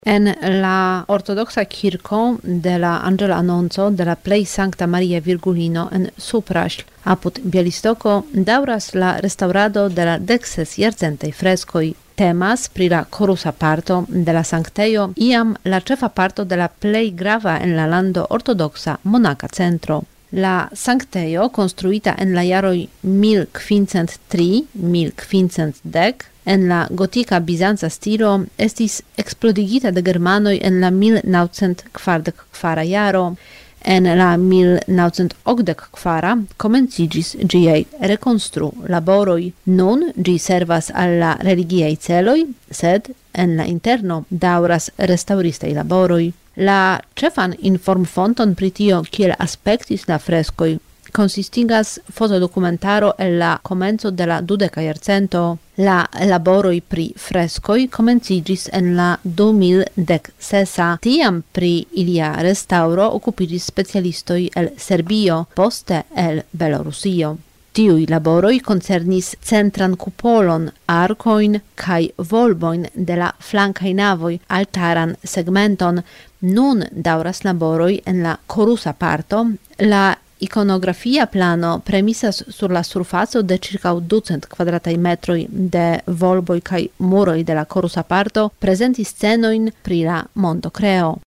En la ortodoxa kirko de la Angela Annonco de la Plej Sancta Maria Virgulino en Supraśl, apud Bialistoko, daŭras la restaurado de la 16 jarcentaj freskoj. Temas pri la korusa parto de la sanktejo, iam la ĉefa parto de la plej grava en la lando ortodoksa monaka centro. La sanktejo, konstruita en la jaroj 1503-1510, en la gotika bizanca stilo, estis eksplodigita de germanoj en la 1944 jaro. En la 1984 komenciĝis ĝiaj rekonstru-laboroj. Nun ĝi servas al la religiaj celoj, sed en la interno daŭras restaŭristaj laboroj. La ĉefan informfonton pri tio, kiel aspektis la freskoj, konsistigas fotodokumentaro el la komenco de la 20. jarcento. La laboroj pri freskoj komenciĝis en la 2016. Tiam pri ilia restaŭro okupiĝis specialistoj el Serbio, poste el Belorusio. Tiuj laboroj koncernis centran kupolon, arkojn kaj volbojn de la flankaj navoj, altaran segmenton. Nun daŭras laboroj en la korusa parto. La ikonografia plano premisas sur la surfaco de ĉirkaŭ 200 kvadrataj metroj de volboj kaj muroj de la korusa parto, prezenti scenojn pri la montokreo.